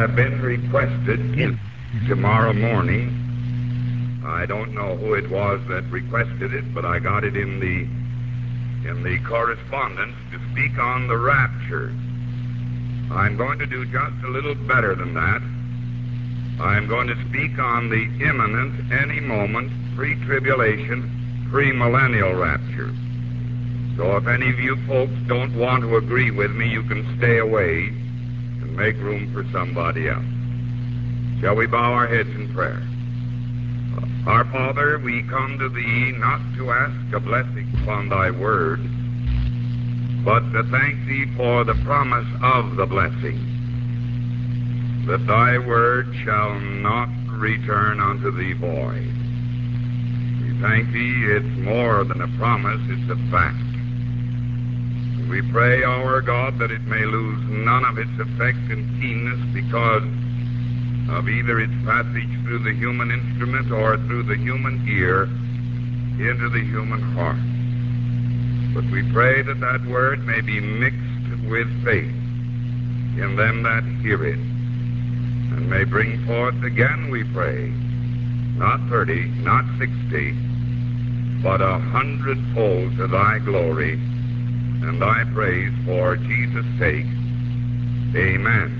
have been requested tomorrow morning. I don't know who it was that requested it, but I got it in the correspondence to speak on the rapture. I'm going to do just a little better than that. I'm going to speak on the imminent, any moment, pre-tribulation, pre-millennial rapture. So if any of you folks don't want to agree with me, you can stay away and make room for somebody else. Shall we bow our heads in prayer? Our Father, we come to Thee not to ask a blessing upon Thy word, but to thank Thee for the promise of the blessing, that Thy word shall not return unto Thee void. We thank Thee, it's more than a promise, it's a fact. We pray, our God, that it may lose none of its effect and keenness because of either its passage through the human instrument or through the human ear into the human heart. But we pray that that word may be mixed with faith in them that hear it, and may bring forth again, we pray, not 30, not 60, but 100-fold to Thy glory and Thy praise for Jesus' sake. Amen.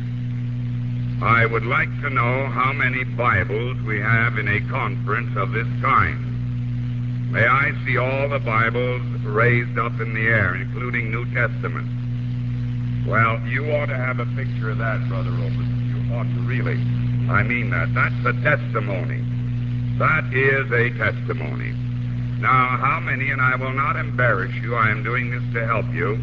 I would like to know how many Bibles we have in a conference of this kind. May I see all the Bibles raised up in the air, including New Testament? Well, you ought to have a picture of that, Brother Robertson. You ought to really. I mean that. That's a testimony. That is a testimony. Now, how many, and I will not embarrass you, I am doing this to help you,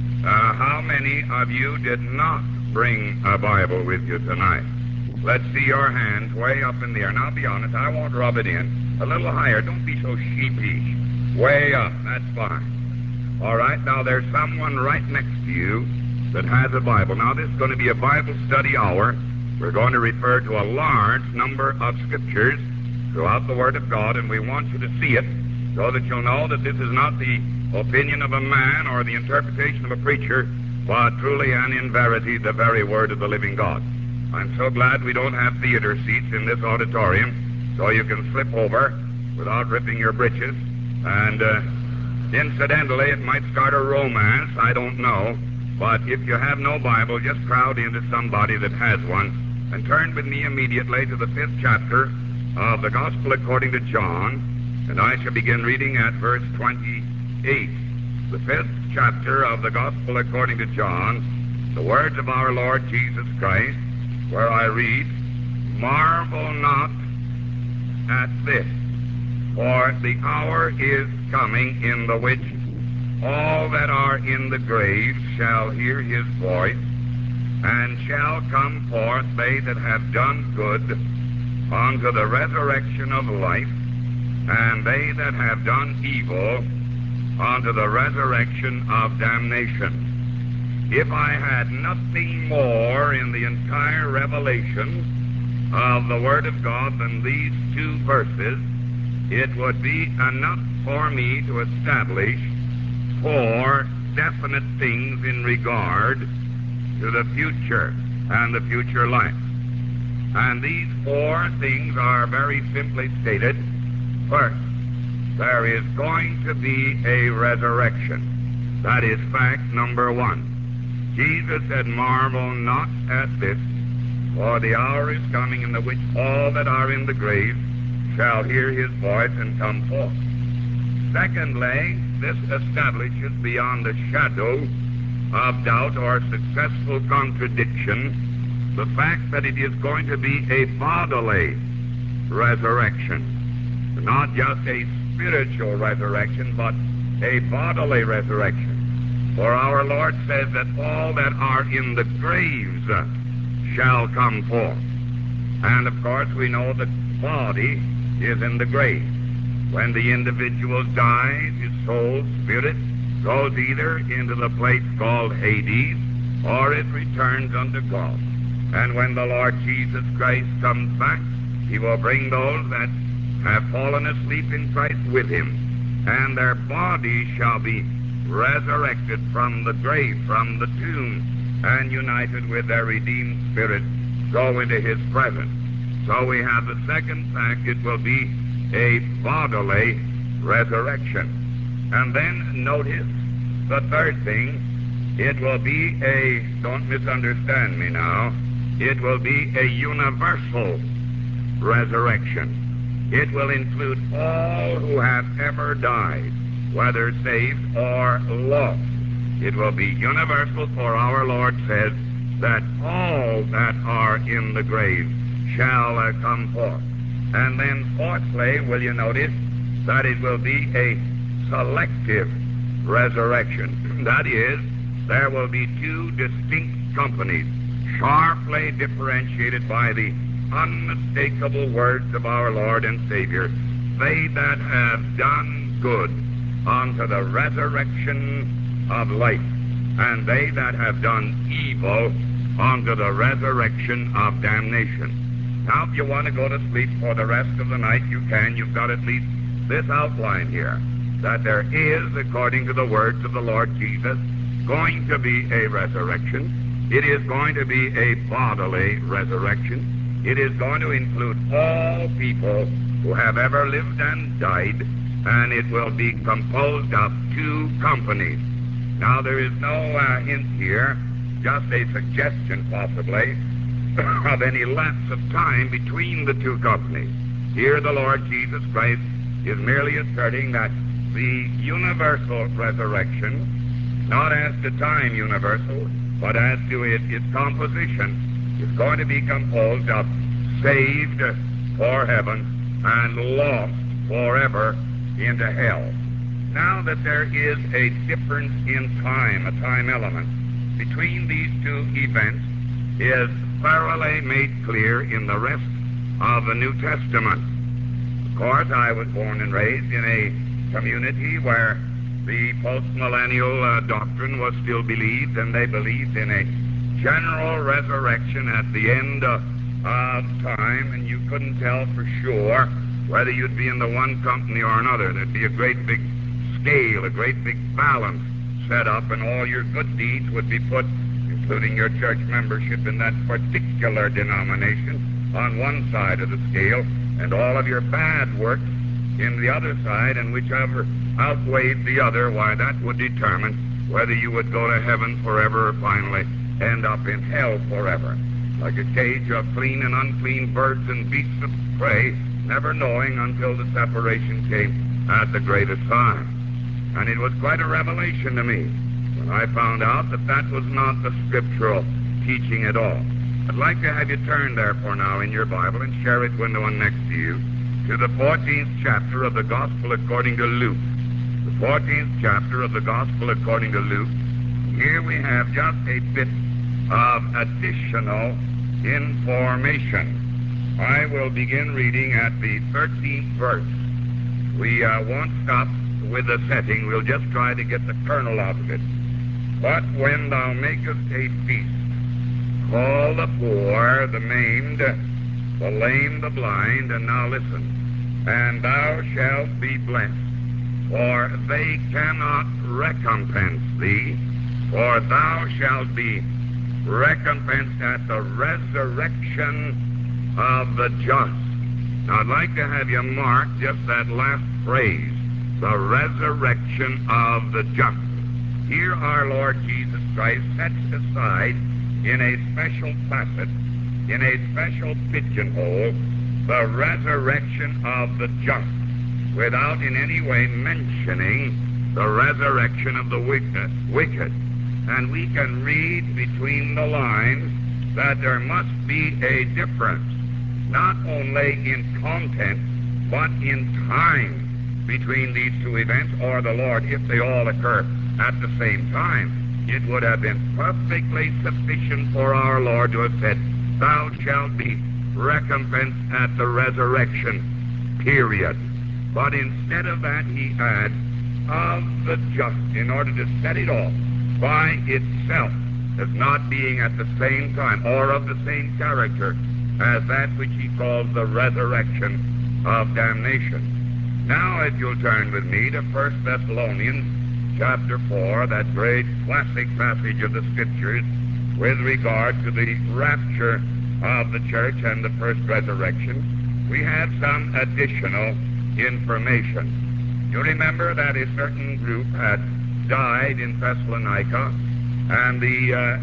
how many of you did not bring a Bible with you tonight? Let's see your hands way up in the air. Now, be honest, I won't rub it in. A little higher. Don't be so sheepish. Way up. That's fine. All right, now there's someone right next to you that has a Bible. Now, this is going to be a Bible study hour. We're going to refer to a large number of scriptures throughout the Word of God, and we want you to see it so that you'll know that this is not the opinion of a man or the interpretation of a preacher, but truly and in verity the very Word of the living God. I'm so glad we don't have theater seats in this auditorium, so you can slip over without ripping your breeches. And incidentally, it might start a romance, I don't know. But if you have no Bible, just crowd into somebody that has one and turn with me immediately to the 5th chapter of the Gospel according to John, and I shall begin reading at verse 28. The 5th chapter of the Gospel according to John, the words of our Lord Jesus Christ, where I read, "Marvel not at this, for the hour is coming in the which all that are in the graves shall hear his voice, and shall come forth they that have done good unto the resurrection of life, and they that have done evil unto the resurrection of damnation." If I had nothing more in the entire revelation of the Word of God than these two verses, it would be enough for me to establish 4 definite things in regard to the future and the future life. And these 4 things are very simply stated. First, there is going to be a resurrection. That is fact number 1. Jesus said, "Marvel not at this, for the hour is coming in the which all that are in the graves shall hear his voice and come forth." Secondly, this establishes beyond a shadow of doubt or successful contradiction the fact that it is going to be a bodily resurrection. Not just a spiritual resurrection, but a bodily resurrection. For our Lord says that all that are in the graves shall come forth. And of course we know the body is in the grave. When the individual dies, his soul, spirit, goes either into the place called Hades, or it returns unto God. And when the Lord Jesus Christ comes back, he will bring those that have fallen asleep in Christ with him, and their bodies shall be resurrected from the grave, from the tomb, and united with their redeemed spirit go into his presence. So we have the second fact, it will be a bodily resurrection. And then notice the third thing, it will be a, don't misunderstand me now, it will be a universal resurrection. It will include all who have ever died, whether saved or lost. It will be universal, for our Lord says that all that are in the grave shall come forth. And then fourthly, will you notice that it will be a selective resurrection. That is, there will be two distinct companies, sharply differentiated by the unmistakable words of our Lord and Savior. They that have done good unto the resurrection of life, and they that have done evil unto the resurrection of damnation. Now, if you want to go to sleep for the rest of the night, you can. You've got at least this outline here, that there is, according to the words of the Lord Jesus, going to be a resurrection. It is going to be a bodily resurrection. It is going to include all people who have ever lived and died, and it will be composed of two companies. Now, there is no hint here, just a suggestion possibly, of any lapse of time between the two companies. Here the Lord Jesus Christ is merely asserting that the universal resurrection, not as to time universal, but as to its composition, is going to be composed of saved for heaven and lost forever into hell. Now that there is a difference in time, a time element, between these two events is thoroughly made clear in the rest of the New Testament. Of course, I was born and raised in a community where the postmillennial doctrine was still believed, and they believed in a general resurrection at the end of time, and you couldn't tell for sure whether you'd be in the one company or another. There'd be a great big scale, a great big balance set up, and all your good deeds would be put, including your church membership in that particular denomination, on one side of the scale, and all of your bad works in the other side, and whichever outweighed the other, why, that would determine whether you would go to heaven forever or finally end up in hell forever. Like a cage of clean and unclean birds and beasts of prey, never knowing until the separation came at the greatest time. And it was quite a revelation to me when I found out that that was not the scriptural teaching at all. I'd like to have you turn, therefore, now in your Bible and share it with the one next to you, to the 14th chapter of the Gospel according to Luke. The 14th chapter of the Gospel according to Luke. Here we have just a bit of additional information. I will begin reading at the 13th verse. We won't stop with the setting. We'll just try to get the kernel out of it. But when thou makest a feast, call the poor, the maimed, the lame, the blind, and now listen, and thou shalt be blessed, for they cannot recompense thee, for thou shalt be recompensed at the resurrection of the just. Now, I'd like to have you mark just that last phrase, the resurrection of the just. Here our Lord Jesus Christ sets aside in a special facet, in a special pigeonhole, the resurrection of the just, without in any way mentioning the resurrection of the wicked. And we can read between the lines that there must be a difference, not only in content, but in time between these two events, or the Lord, if they all occur at the same time. It would have been perfectly sufficient for our Lord to have said, thou shalt be recompensed at the resurrection, period. But instead of that, he adds, of the just, in order to set it off by itself as not being at the same time or of the same character as that which he calls the resurrection of damnation. Now, if you'll turn with me to 1 Thessalonians chapter 4, that great classic passage of the Scriptures with regard to the rapture of the church and the first resurrection, we have some additional information. You remember that a certain group had died in Thessalonica, and the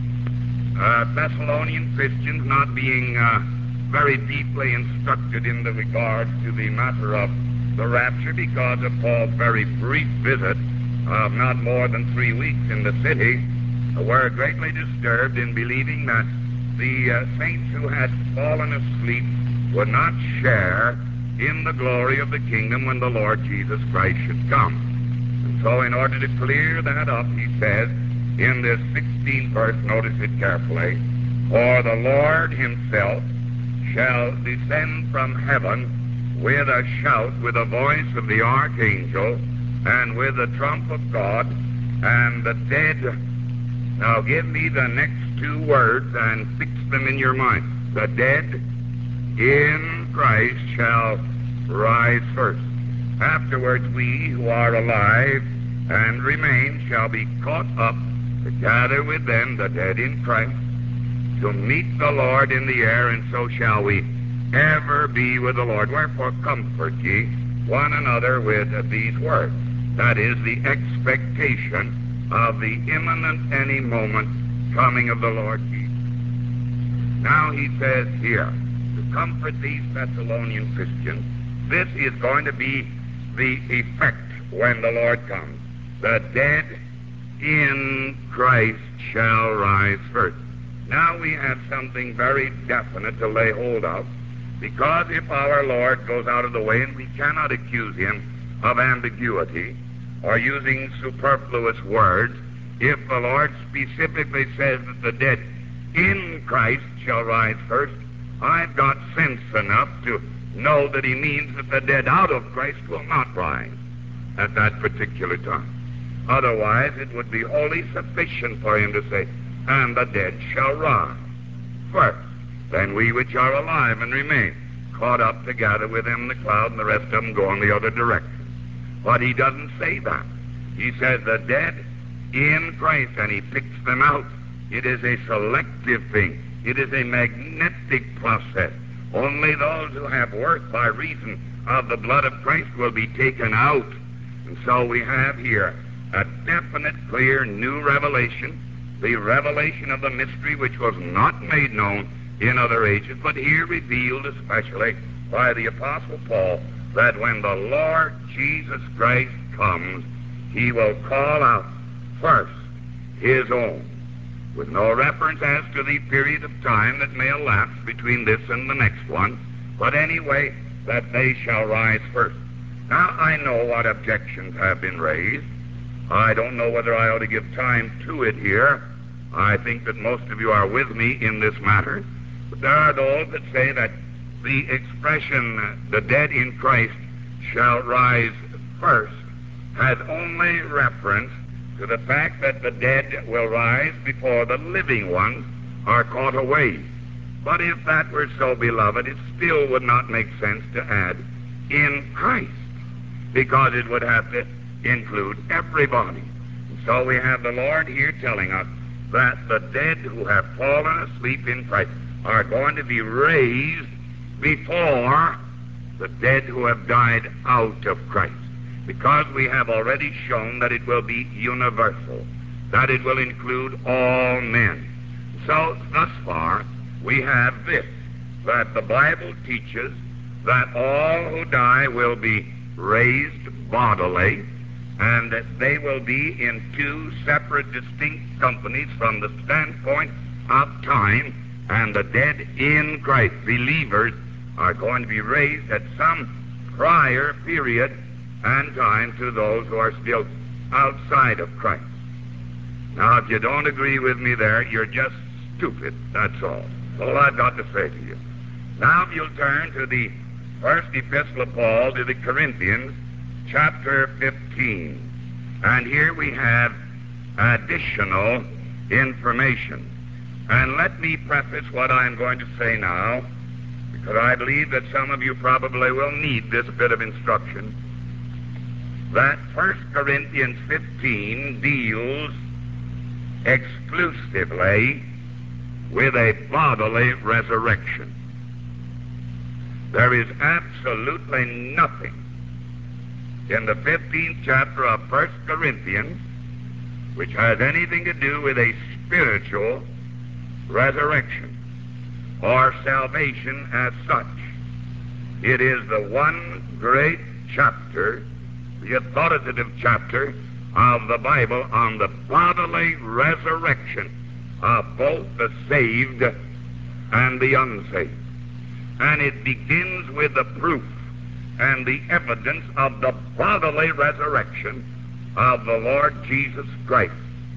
Thessalonian Christians, not being very deeply instructed in the regard to the matter of the rapture because of Paul's very brief visit of not more than 3 weeks in the city, were greatly disturbed in believing that the saints who had fallen asleep would not share in the glory of the kingdom when the Lord Jesus Christ should come. And so in order to clear that up, he says in this 16th verse, notice it carefully, "For the Lord himself shall descend from heaven with a shout, with the voice of the archangel, and with the trump of God, and the dead." Now give me the next 2 words and fix them in your mind. The dead in Christ shall rise first. Afterwards we who are alive and remain shall be caught up together with them, the dead in Christ, to meet the Lord in the air, and so shall we ever be with the Lord. Wherefore comfort ye one another with these words. That is the expectation of the imminent, any moment, coming of the Lord Jesus. Now he says here, to comfort these Thessalonian Christians, this is going to be the effect when the Lord comes. The dead in Christ shall rise first. Now we have something very definite to lay hold of, because if our Lord goes out of the way, and we cannot accuse him of ambiguity or using superfluous words, if the Lord specifically says that the dead in Christ shall rise first, I've got sense enough to know that he means that the dead out of Christ will not rise at that particular time. Otherwise, it would be wholly sufficient for him to say, "And the dead shall rise first. Then we which are alive and remain, caught up together with him in the cloud, and the rest of them go in the other direction." But he doesn't say that. He says the dead in Christ, and he picks them out. It is a selective thing. It is a magnetic process. Only those who have worth by reason of the blood of Christ will be taken out. And so we have here a definite, clear, new revelation, the revelation of the mystery which was not made known in other ages, but here revealed especially by the Apostle Paul, that when the Lord Jesus Christ comes, he will call out first his own, with no reference as to the period of time that may elapse between this and the next one, but anyway, that they shall rise first. Now, I know what objections have been raised. I don't know whether I ought to give time to it here. I think that most of you are with me in this matter. But there are those that say that the expression, "the dead in Christ shall rise first," has only reference to the fact that the dead will rise before the living ones are caught away. But if that were so, beloved, it still would not make sense to add "in Christ," because it would have to include everybody. And so we have the Lord here telling us that the dead who have fallen asleep in Christ are going to be raised before the dead who have died out of Christ, because we have already shown that it will be universal, that it will include all men. So thus far we have this, that the Bible teaches that all who die will be raised bodily, and that they will be in 2 separate, distinct companies from the standpoint of time, and the dead in Christ, believers, are going to be raised at some prior period and time to those who are still outside of Christ. Now, if you don't agree with me there, you're just stupid, that's all. That's all I've got to say to you. Now, if you'll turn to the first epistle of Paul to the Corinthians, chapter 15. And here we have additional information. And let me preface what I'm going to say now, because I believe that some of you probably will need this bit of instruction. That 1 Corinthians 15 deals exclusively with a bodily resurrection. There is absolutely nothing in the 15th chapter of 1 Corinthians which has anything to do with a spiritual resurrection or salvation as such. It is the one great chapter, the authoritative chapter of the Bible on the bodily resurrection of both the saved and the unsaved. And it begins with the proof and the evidence of the bodily resurrection of the Lord Jesus Christ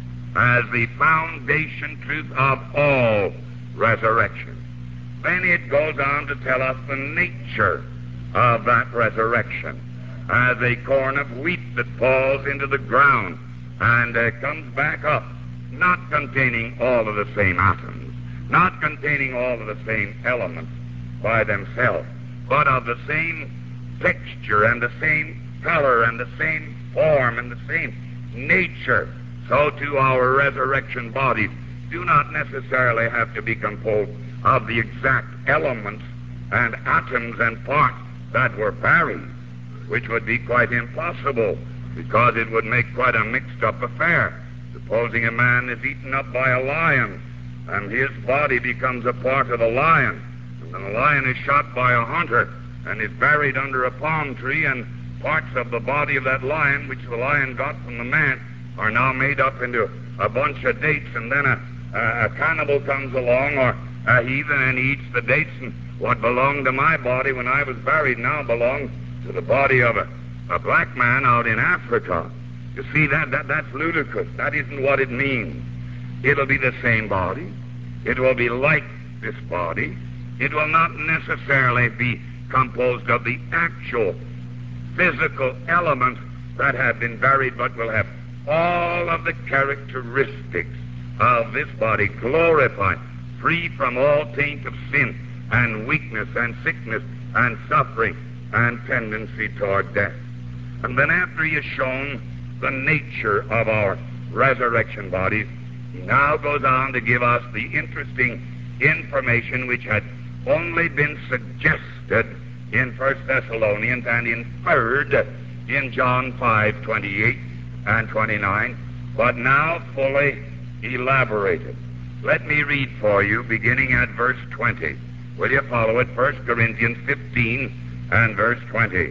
as the foundation truth of all resurrection. Then it goes on to tell us the nature of that resurrection as a corn of wheat that falls into the ground and comes back up, not containing all of the same atoms, not containing all of the same elements by themselves, but of the same texture and the same color and the same form and the same nature. So too our resurrection bodies do not necessarily have to be composed of the exact elements and atoms and parts that were buried, which would be quite impossible because it would make quite a mixed-up affair. Supposing a man is eaten up by a lion and his body becomes a part of the lion, and then the lion is shot by a hunter and is buried under a palm tree, and parts of the body of that lion, which the lion got from the man, are now made up into a bunch of dates, and then a cannibal comes along, or a heathen, and he eats the dates, and what belonged to my body when I was buried now belongs to the body of a black man out in Africa. You see, that's ludicrous. That isn't what it means. It'll be the same body. It will be like this body. It will not necessarily be composed of the actual physical elements that have been buried, but will have all of the characteristics of this body glorified, free from all taint of sin and weakness and sickness and suffering and tendency toward death. And then after he has shown the nature of our resurrection bodies, he now goes on to give us the interesting information which had only been suggested in 1 Thessalonians and inferred in John 5:28 and 29, but now fully elaborated. Let me read for you, beginning at verse 20. Will you follow it? 1 Corinthians 15 and verse 20.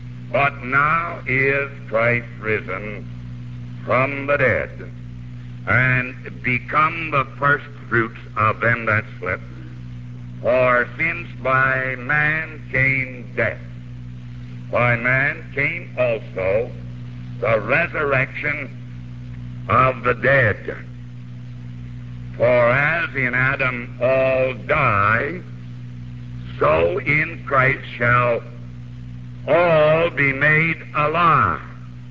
But now is Christ risen from the dead, and become the first fruits of them that slept. For since by man came death, by man came also the resurrection of the dead. For as in Adam all die, so in Christ shall all be made alive.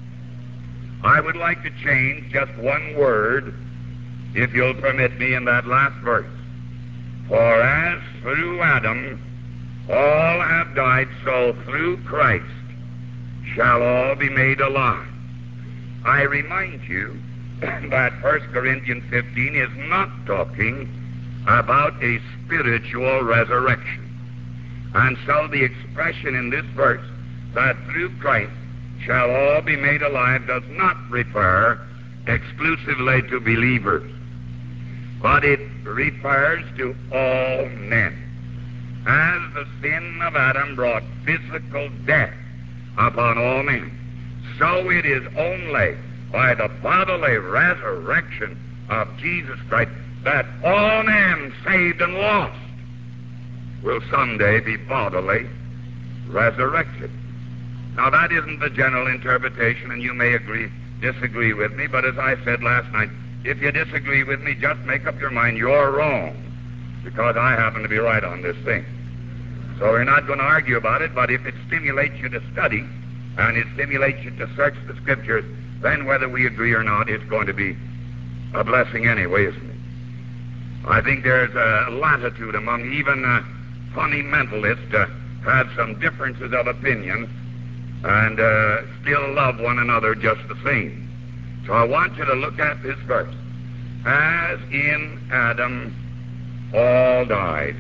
I would like to change just one word, if you'll permit me, in that last verse. For as through Adam all have died, so through Christ shall all be made alive. I remind you that 1 Corinthians 15 is not talking about a spiritual resurrection. And so the expression in this verse, that through Christ shall all be made alive, does not refer exclusively to believers, but it refers to all men. As the sin of Adam brought physical death upon all men, so it is only by the bodily resurrection of Jesus Christ that all men, saved and lost, will someday be bodily resurrected. Now, that isn't the general interpretation, and you may disagree with me, but as I said last night, if you disagree with me, just make up your mind you're wrong, because I happen to be right on this thing. So we're not going to argue about it, but if it stimulates you to study, and it stimulates you to search the Scriptures, then whether we agree or not, it's going to be a blessing anyway, isn't it? I think there's a latitude among even fundamentalists to have some differences of opinion and still love one another just the same. So I want you to look at this verse. As in Adam all died.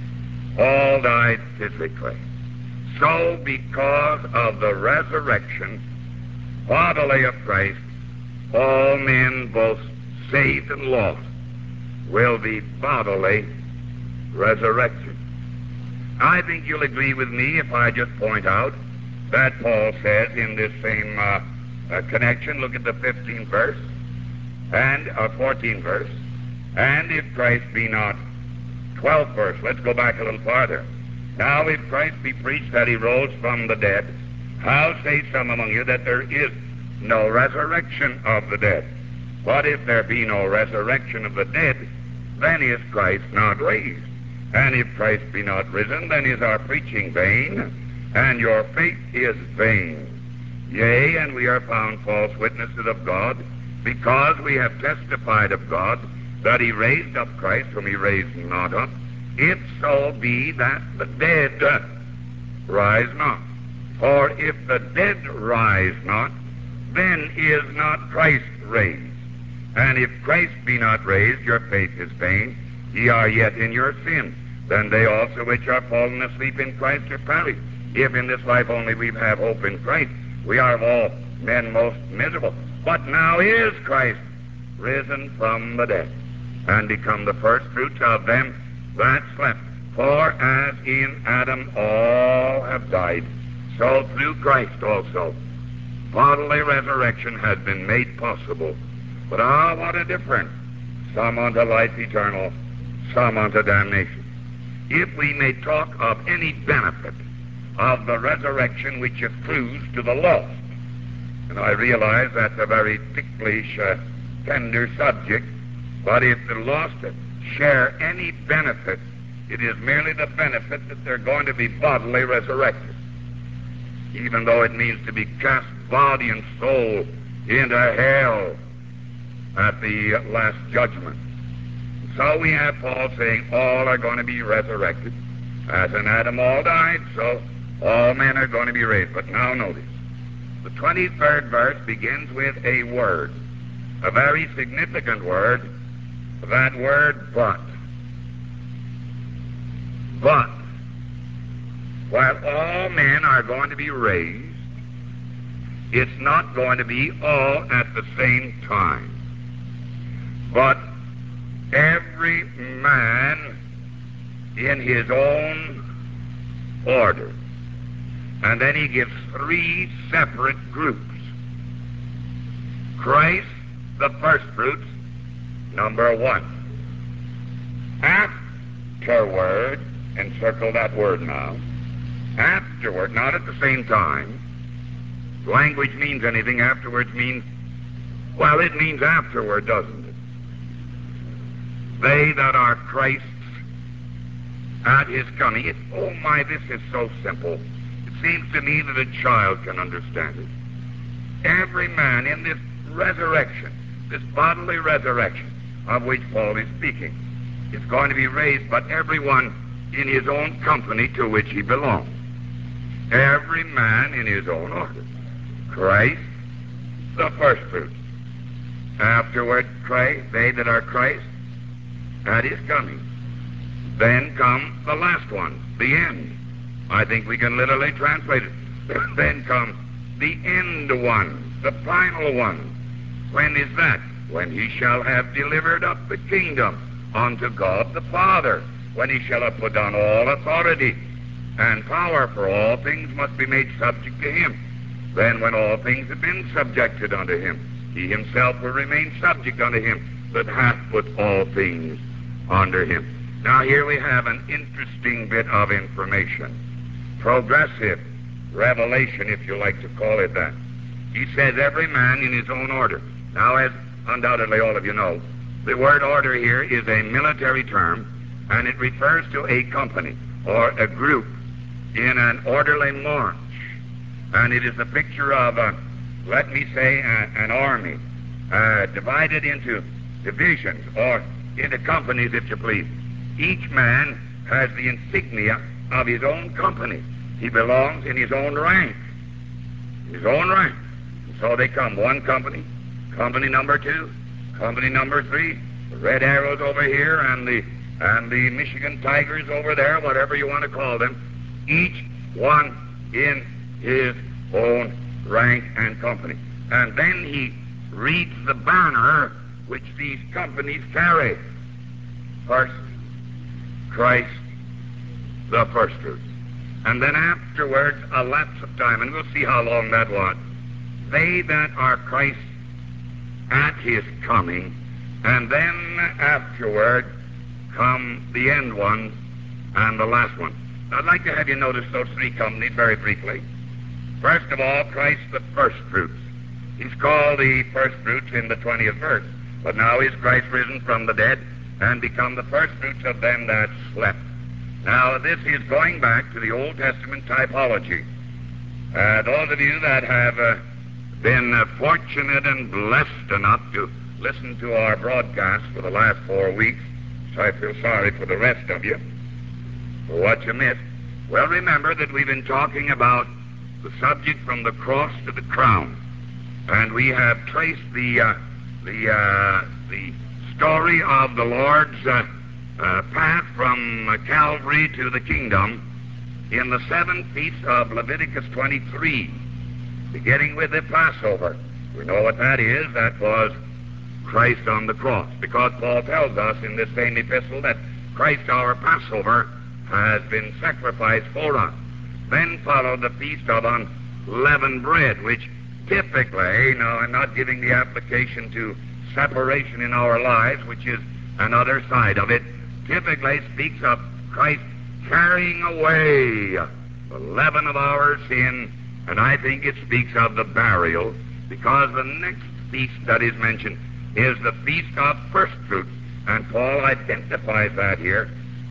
All died physically. So because of the resurrection bodily of Christ, all men, both saved and lost, will be bodily resurrected. I think you'll agree with me if I just point out that Paul says in this same connection, look at the 15th verse, and 14th verse, and if Christ be not, 12th verse, let's go back a little farther. Now if Christ be preached that he rose from the dead, how say some among you that there is no resurrection of the dead? But if there be no resurrection of the dead, then is Christ not raised. And if Christ be not risen, then is our preaching vain, and your faith is vain. Yea, and we are found false witnesses of God, because we have testified of God that he raised up Christ, whom he raised not up, if so be that the dead rise not. For if the dead rise not, then is not Christ raised. And if Christ be not raised, your faith is vain, ye are yet in your sin. Then they also which are fallen asleep in Christ are perished. If in this life only we have hope in Christ, we are of all men most miserable. But now is Christ risen from the dead, and become the firstfruits of them that slept. For as in Adam all have died, so through Christ also bodily resurrection has been made possible. But what a difference! Some unto life eternal, some unto damnation. If we may talk of any benefit of the resurrection which accrues to the lost, and I realize that's a very ticklish, tender subject, but if the lost share any benefit, it is merely the benefit that they're going to be bodily resurrected, even though it means to be cast body and soul into hell at the last judgment. So we have Paul saying all are going to be resurrected. As in Adam all died, so all men are going to be raised. But now notice, the 23rd verse begins with a word, a very significant word, that word but. But, while all men are going to be raised, it's not going to be all at the same time. But every man in his own order. And then he gives three separate groups. Christ, the firstfruits, number one. Afterward, encircle that word now. Afterward, not at the same time. Language means anything. Afterwards means, well, it means afterward, doesn't it? They that are Christ's at his coming. Oh my, this is so simple. It seems to me that a child can understand it. Every man in this resurrection, this bodily resurrection of which Paul is speaking, is going to be raised, but everyone in his own company to which he belongs. Every man in his own order. Christ, the firstfruits. Afterward, Christ, they that are Christ at his coming. Then come the last one, the end. I think we can literally translate it. Then comes the end one, the final one. When is that? When he shall have delivered up the kingdom unto God the Father. When he shall have put down all authority and power, for all things must be made subject to him. Then when all things have been subjected unto him, he himself will remain subject unto him that hath put all things under him. Now here we have an interesting bit of information. Progressive revelation, if you like to call it that. He says every man in his own order. Now, as undoubtedly all of you know, the word order here is a military term, and it refers to a company or a group in an orderly march. And it is a picture of, let me say, an army divided into divisions or into companies, if you please. Each man has the insignia of his own company. He belongs in his own rank. His own rank. And so they come, one company, company number two, company number three, the red arrows over here, and the and the Michigan Tigers over there, whatever you want to call them, each one in his own rank and company. And then he reads the banner which these companies carry. First, Christ, the first fruits. And then afterwards, a lapse of time, and we'll see how long that was. They that are Christ at his coming, and then afterward come the end ones and the last one. I'd like to have you notice those three companies very briefly. First of all, Christ the first fruits. He's called the first fruits in the 20th verse. But now is Christ risen from the dead and become the first fruits of them that slept. Now this is going back to the Old Testament typology. Those of you that have been fortunate and blessed enough to listen to our broadcast for the last 4 weeks, so I feel sorry for the rest of you for what you missed. Well, remember that we've been talking about the subject from the cross to the crown, and we have traced the story of the Lord's path from Calvary to the kingdom in the 7 feasts of Leviticus 23, beginning with the Passover. We know what that is. That was Christ on the cross, because Paul tells us in this same epistle that Christ our Passover has been sacrificed for us. Then followed the Feast of Unleavened Bread, which typically, now I'm not giving the application to separation in our lives, which is another side of it, typically speaks of Christ carrying away the leaven of our sin, and I think it speaks of the burial, because the next feast that is mentioned is the Feast of First Fruits, and Paul identifies that here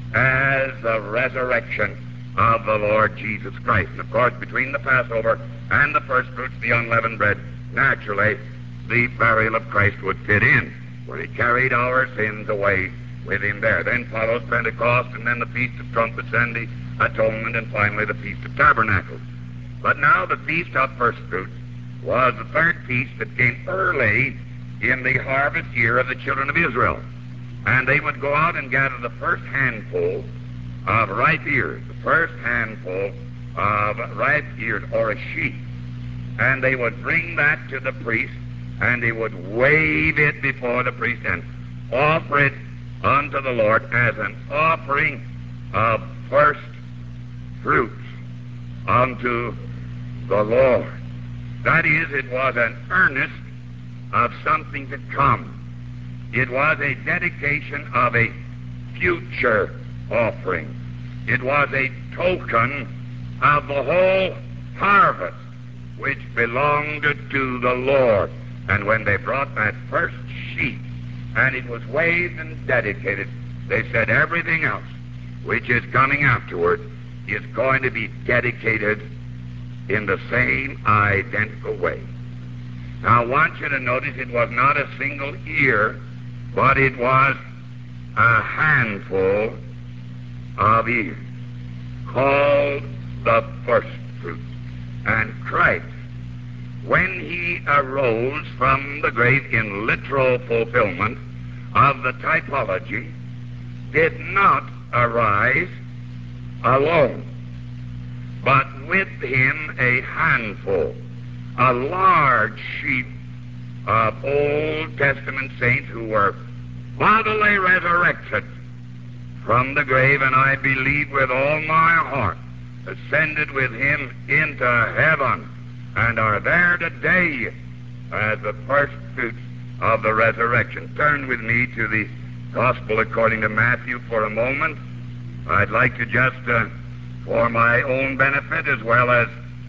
as the resurrection of the Lord Jesus Christ. And of course, between the Passover and the first fruits, the unleavened bread, naturally, the burial of Christ would fit in, where he carried our sins away with him there. Then follows Pentecost, and then the Feast of Trumpets and the Atonement, and finally the Feast of Tabernacles. But now the Feast of First Fruits was the third feast that came early in the harvest year of the children of Israel. And they would go out and gather the first handful of ripe ears, the first handful of ripe ears, or a sheep. And they would bring that to the priest, and he would wave it before the priest and offer it unto the Lord as an offering of first fruits unto the Lord. That is, it was an earnest of something to come. It was a dedication of a future offering. It was a token of the whole harvest which belonged to the Lord. And when they brought that first sheep, and it was waved and dedicated, they said everything else which is coming afterward is going to be dedicated in the same identical way. Now I want you to notice it was not a single ear, but it was a handful of ears, called the first fruits. And Christ, when he arose from the grave in literal fulfillment of the typology, did not arise alone, but with him a handful, a large sheep of Old Testament saints who were bodily resurrected from the grave, and I believe with all my heart ascended with him into heaven, and are there today as the first fruits of the resurrection. Turn with me to the Gospel according to Matthew for a moment. I'd like to just, for my own benefit as well as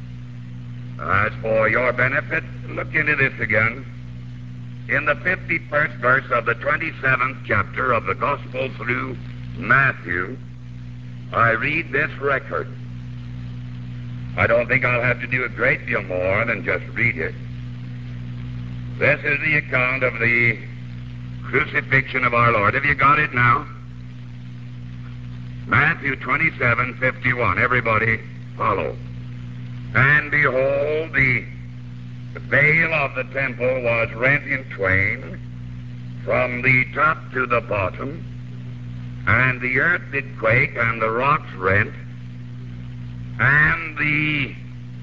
for your benefit, look into this again. In the 51st verse of the 27th chapter of the Gospel through Matthew, I read this record. I don't think I'll have to do a great deal more than just read it. This is the account of the crucifixion of our Lord. Have you got it now? Matthew 27:51. Everybody follow. And behold, the veil of the temple was rent in twain from the top to the bottom, And the earth did quake, and the rocks rent, and the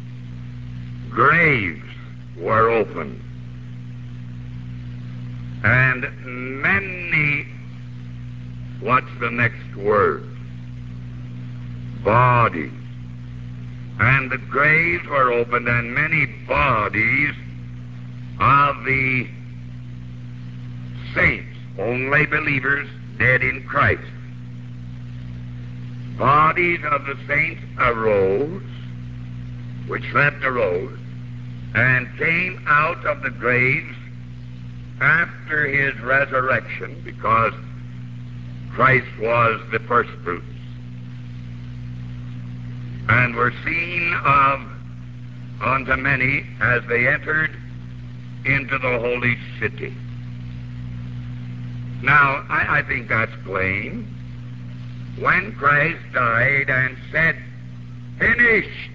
graves were opened. And many, what's the next word? Bodies. And the graves were opened, and many bodies of the saints, only believers, dead in Christ. Bodies of the saints arose, which slept arose, and came out of the graves after his resurrection, because Christ was the first fruits, and were seen of unto many as they entered into the holy city. Now, I think that's plain. When Christ died and said, "Finished,"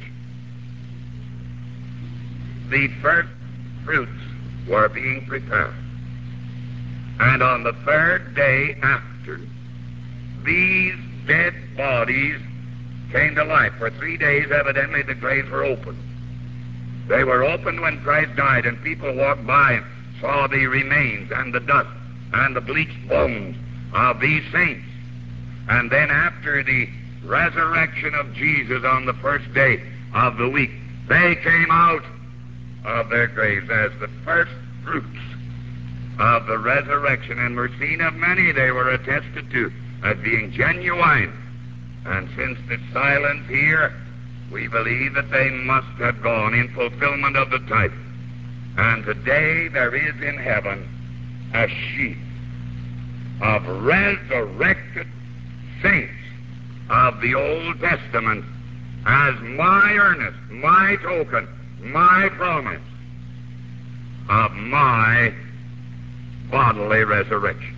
the first fruits were being prepared. And on the third day after, these dead bodies came to life. For 3 days, evidently, the graves were open. They were opened when Christ died, and people walked by and saw the remains and the dust and the bleached bones of these saints. And then after the resurrection of Jesus on the first day of the week, they came out of their graves as the first fruits of the resurrection, and were seen of many. They were attested to as being genuine. And since the silence here, we believe that they must have gone in fulfillment of the type. And today there is in heaven a sheaf of resurrected saints of the Old Testament as my earnest, my token, my promise of my bodily resurrection.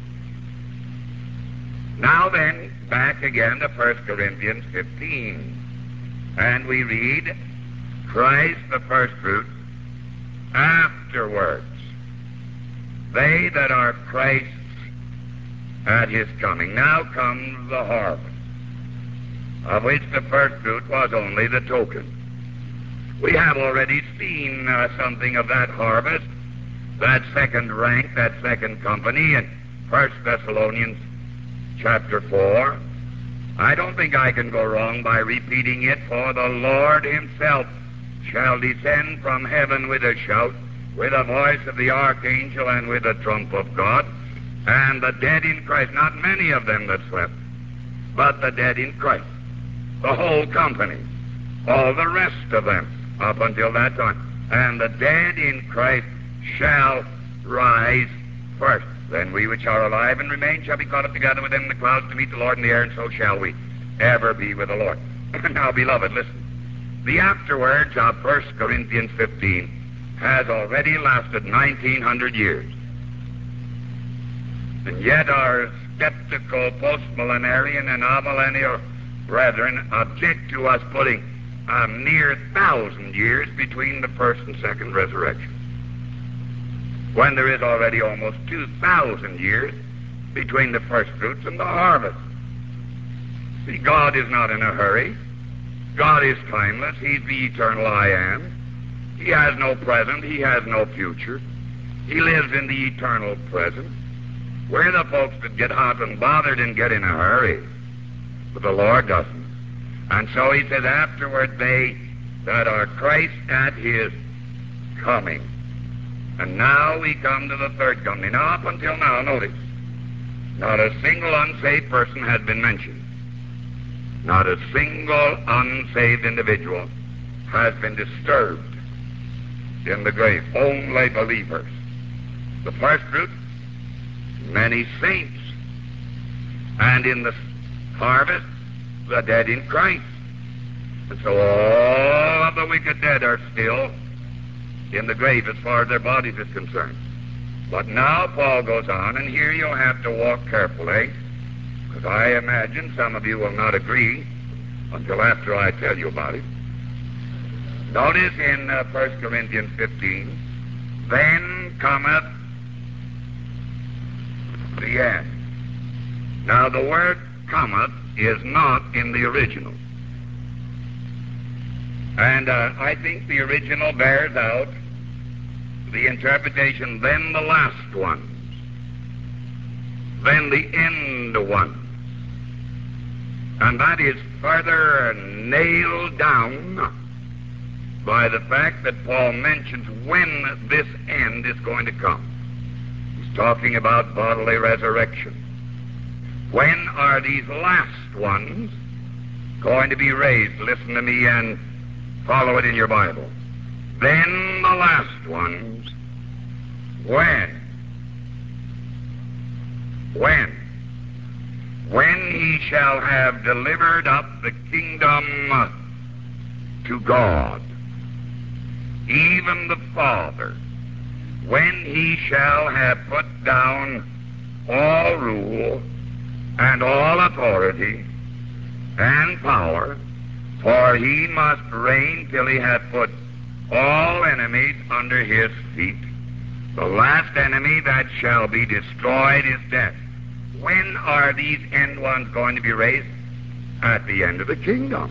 Now then, back again to 1 Corinthians 15. And we read, Christ the first fruits, afterwards, they that are Christ's at his coming. Now comes the harvest, of which the first fruit was only the token. We have already seen something of that harvest, that second rank, that second company in 1 Thessalonians chapter 4. I don't think I can go wrong by repeating it, for the Lord himself shall descend from heaven with a shout, with a voice of the archangel, and with a trump of God, and the dead in Christ, not many of them that slept, but the dead in Christ, the whole company, all the rest of them, up until that time, and the dead in Christ shall rise first. Then we which are alive and remain shall be caught up together with them in the clouds to meet the Lord in the air, and so shall we ever be with the Lord. Now, beloved, listen. The afterwards of 1 Corinthians 15 has already lasted 1900 years. And yet our skeptical postmillenarian and amillennial brethren object to us putting a near 1,000 years between the first and second resurrection, when there is already almost 2,000 years between the first fruits and the harvest. See, God is not in a hurry. God is timeless. He's the eternal I am. He has no present. He has no future. He lives in the eternal present. We're the folks that get hot and bothered and get in a hurry. But the Lord doesn't. And so he says, afterward they that are Christ at his coming. And now we come to the third coming. Now, up until now, notice, not a single unsaved person has been mentioned. Not a single unsaved individual has been disturbed in the grave. Only believers. The first fruit, many saints. And in the harvest, the dead in Christ. And so all of the wicked dead are still in the grave as far as their bodies is concerned. But now Paul goes on, and here you'll have to walk carefully, because I imagine some of you will not agree until after I tell you about it. Notice in 1 Corinthians 15, then cometh the end. Now the word cometh is not in the original. And I think the original bears out the interpretation, then the last ones, then the end ones. And that is further nailed down by the fact that Paul mentions when this end is going to come. He's talking about bodily resurrection. When are these last ones going to be raised? Listen to me and follow it in your Bible. Then the last ones, when? When he shall have delivered up the kingdom to God, even the Father, when he shall have put down all rule and all authority and power, for he must reign till he hath put all enemies under his feet. The last enemy that shall be destroyed is death. When are these end ones going to be raised? At the end of the kingdom.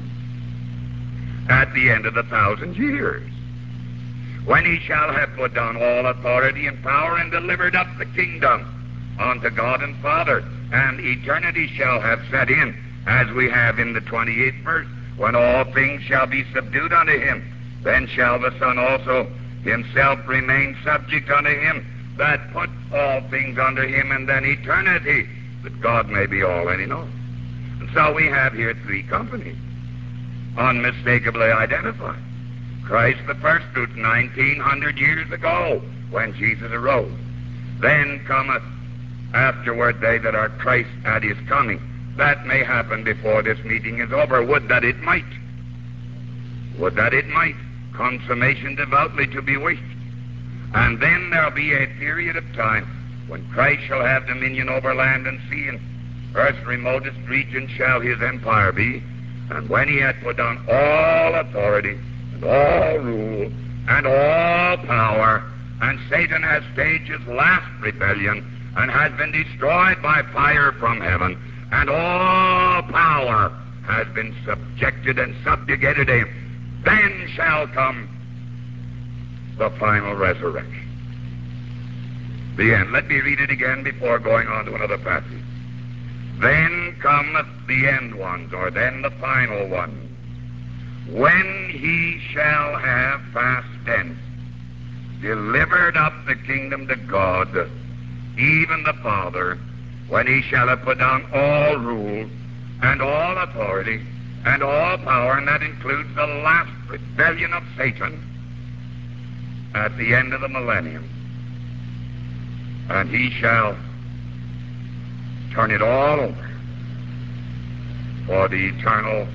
At the end of the 1,000 years. When he shall have put down all authority and power and delivered up the kingdom unto God and Father, and eternity shall have set in, as we have in the 28th verse, when all things shall be subdued unto him, then shall the Son also himself remain subject unto him that put all things under him, and then eternity, that God may be all and in all. And so we have here three companies, unmistakably identified. Christ the first fruits 1,900 years ago, when Jesus arose. Then cometh afterward they that are Christ at his coming. That may happen before this meeting is over. Would that it might. Would that it might. Consummation devoutly to be wished. And then there'll be a period of time when Christ shall have dominion over land and sea, and earth's remotest region shall his empire be. And when he hath put down all authority and all rule and all power, and Satan has staged his last rebellion and has been destroyed by fire from heaven, and all power has been subjected and subjugated to him, then shall come the final resurrection. The end. Let me read it again before going on to another passage. Then cometh the end ones, or then the final ones, when he shall have past tense delivered up the kingdom to God, even the Father, when he shall have put down all rule and all authority and all power, and that includes the last rebellion of Satan at the end of the millennium. And he shall turn it all over for the eternal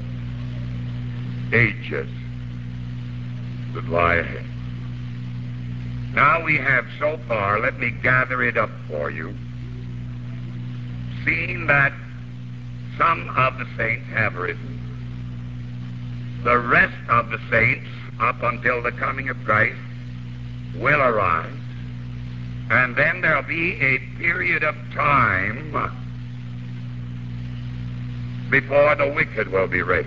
ages that lie ahead. Now we have so far, let me gather it up for you, seen that some of the saints have risen. The rest of the saints, up until the coming of Christ, will arise. And then there'll be a period of time before the wicked will be raised.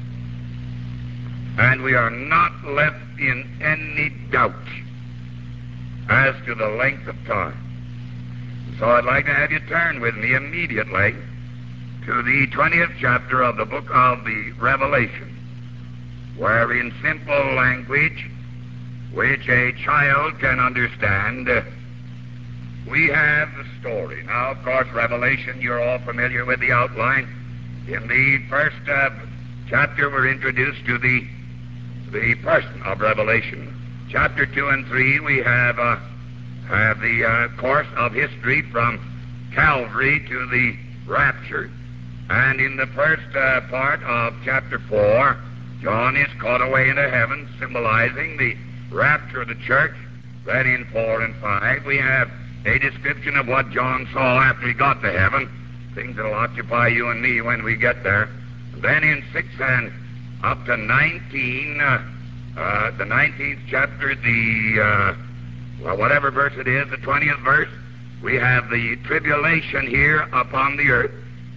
And we are not left in any doubt as to the length of time. So I'd like to have you turn with me immediately to the 20th chapter of the book of the Revelation, where in simple language, which a child can understand, we have the story. Now, of course, Revelation, you're all familiar with the outline. In the first chapter, we're introduced to the person of Revelation. Chapter 2 and 3, we have the course of history from Calvary to the rapture. And in the first part of chapter 4, John is caught away into heaven, symbolizing the rapture of the church. Then in 4 and 5, we have a description of what John saw after he got to heaven, things that will occupy you and me when we get there. Then in 6 and up to 19, the 19th chapter, whatever verse it is, the 20th verse, we have the tribulation here upon the earth.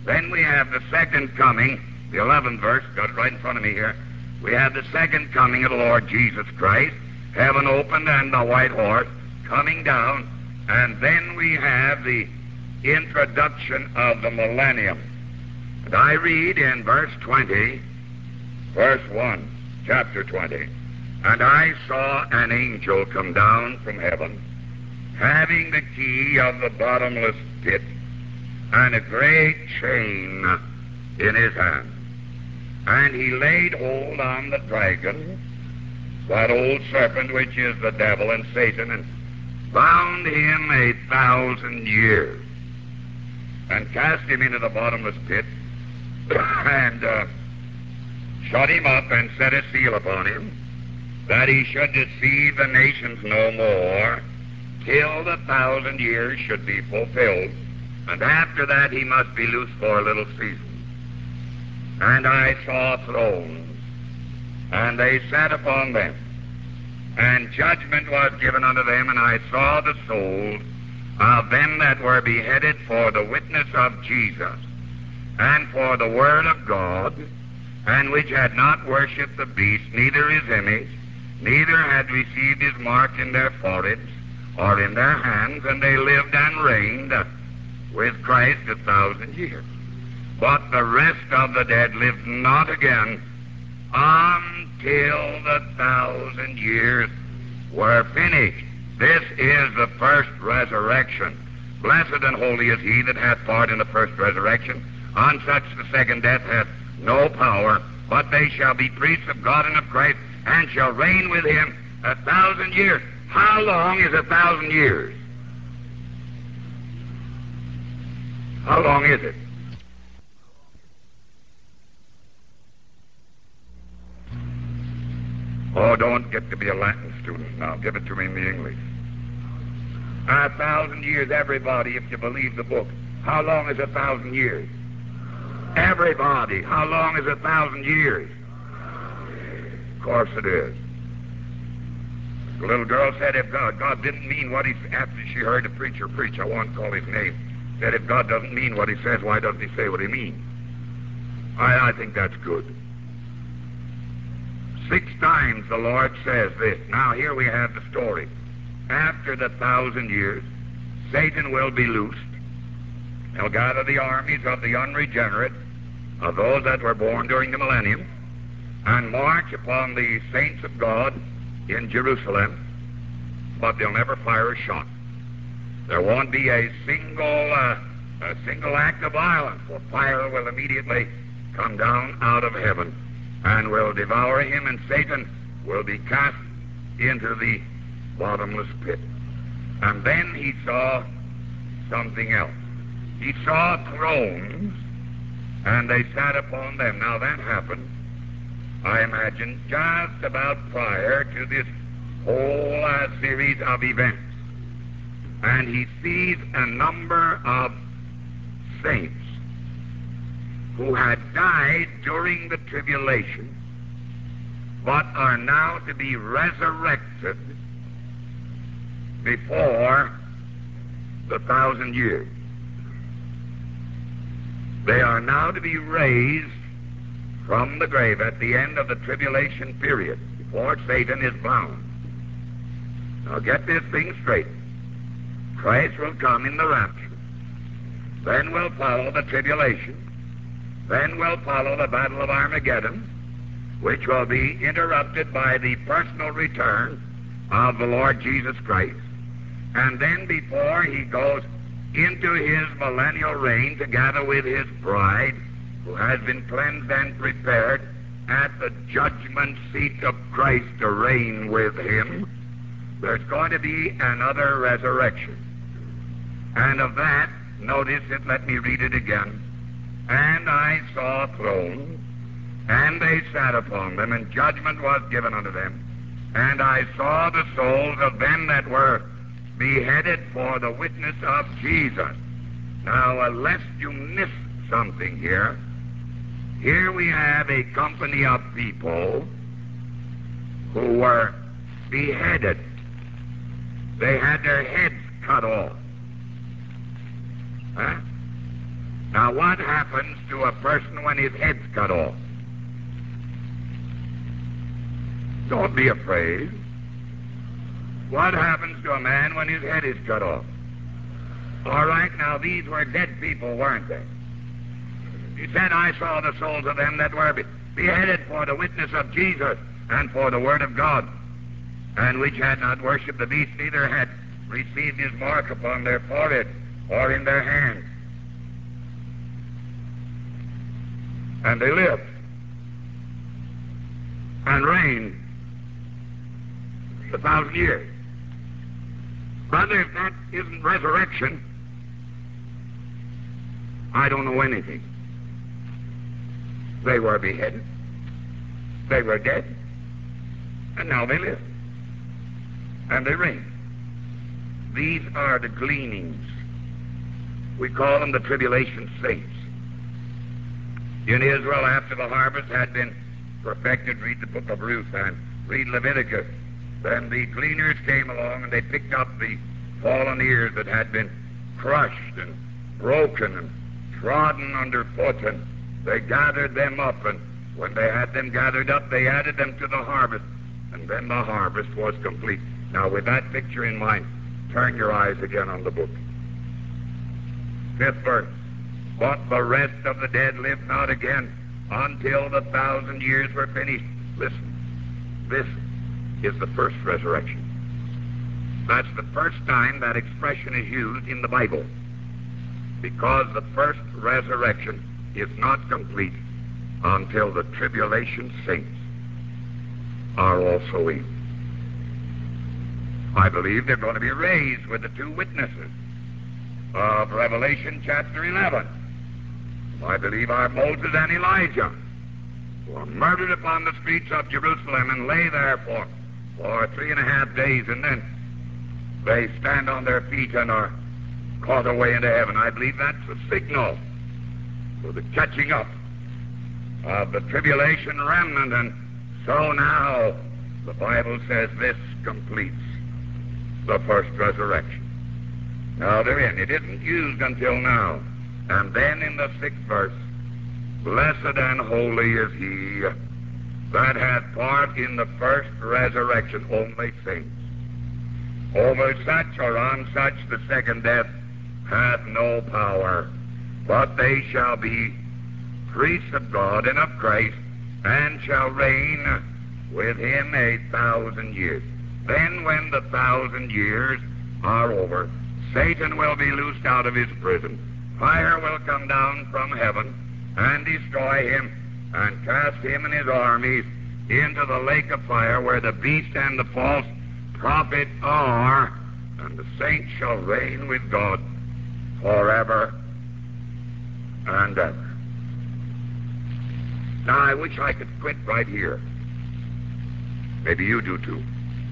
Then we have the second coming, the 11th verse, got it right in front of me here. We have the second coming of the Lord Jesus Christ, heaven opened and the white horse coming down, and then we have the introduction of the millennium. And I read in verse 20, verse 1, chapter 20, and I saw an angel come down from heaven, having the key of the bottomless pit, and a great chain in his hand. And he laid hold on the dragon, that old serpent which is the devil and Satan, and bound him 1,000 years, and cast him into the bottomless pit, and shut him up, and set a seal upon him, that he should deceive the nations no more, till the 1,000 years should be fulfilled. And after that he must be loosed for a little season. And I saw thrones, and they sat upon them, and judgment was given unto them, and I saw the souls of them that were beheaded for the witness of Jesus, and for the word of God, and which had not worshipped the beast, neither his image, neither had received his mark in their foreheads or in their hands, and they lived and reigned with Christ 1,000 years. But the rest of the dead lived not again until the 1,000 years were finished. This is the first resurrection. Blessed and holy is he that hath part in the first resurrection. On such the second death hath no power, but they shall be priests of God and of Christ, and shall reign with him 1,000 years. How long is 1,000 years? How long is it? Oh, don't get to be a Latin student now. Give it to me in the English. 1,000 years, everybody, if you believe the book. How long is 1,000 years? Everybody, how long is 1,000 years? Of course it is. The little girl said if God didn't mean what he said, after she heard the preacher preach, I won't call his name, said if God doesn't mean what he says, why doesn't he say what he means? I think that's good. 6 times the Lord says this. Now here we have the story. After the 1,000 years, Satan will be loosed. He'll gather the armies of the unregenerate, of those that were born during the millennium, and march upon the saints of God in Jerusalem, but they'll never fire a shot. There won't be a single act of violence, for fire will immediately come down out of heaven and will devour him, and Satan will be cast into the bottomless pit. And then he saw something else. He saw thrones, and they sat upon them. Now that happened, I imagine, just about prior to this whole series of events. And he sees a number of saints who had died during the tribulation, but are now to be resurrected before the 1,000 years. They are now to be raised from the grave at the end of the tribulation period, before Satan is bound. Now get this thing straight. Christ will come in the rapture. Then will follow the tribulation. Then will follow the battle of Armageddon, which will be interrupted by the personal return of the Lord Jesus Christ. And then before he goes into his millennial reign to gather with his bride, who has been cleansed and prepared at the judgment seat of Christ to reign with him, there's going to be another resurrection. And of that, notice it, let me read it again. And I saw thrones, and they sat upon them, and judgment was given unto them. And I saw the souls of them that were beheaded for the witness of Jesus. Now, lest you miss something here we have a company of people who were beheaded. They had their heads cut off. Huh? Now, what happens to a person when his head's cut off? Don't be afraid. What happens to a man when his head is cut off? All right, now these were dead people, weren't they? He said, I saw the souls of them that were beheaded for the witness of Jesus and for the word of God, and which had not worshipped the beast, neither had received his mark upon their forehead or in their hands. And they lived and reigned 1,000 years. Brother, if that isn't resurrection, I don't know anything. They were beheaded. They were dead. And now they live. And they reign. These are the gleanings. We call them the tribulation saints. In Israel, after the harvest had been perfected, read the book of Ruth and read Leviticus. Then the gleaners came along and they picked up the fallen ears that had been crushed and broken and trodden underfoot, and they gathered them up, and when they had them gathered up, they added them to the harvest, and then the harvest was complete. Now, with that picture in mind, turn your eyes again on the book. 5th verse. But the rest of the dead lived not again until the 1,000 years were finished. Listen, this is the first resurrection. That's the first time that expression is used in the Bible, because the first resurrection is not complete until the tribulation saints are also in. I believe they're going to be raised with the two witnesses of Revelation chapter 11. I believe are Moses and Elijah, who were murdered upon the streets of Jerusalem and lay there for 3.5 days, and then they stand on their feet and are caught away into heaven. I believe that's a signal for the catching up of the tribulation remnant, and so now the Bible says this completes the first resurrection. Now they're in. It isn't used until now. And then in the 6th verse, blessed and holy is he that hath part in the first resurrection, only saints. Over such or on such the second death hath no power, but they shall be priests of God and of Christ, and shall reign with him 1,000 years. Then when the 1,000 years are over, Satan will be loosed out of his prison. Fire will come down from heaven and destroy him, and cast him and his armies into the lake of fire, where the beast and the false prophet are, and the saints shall reign with God forever and ever. Now, I wish I could quit right here. Maybe you do too.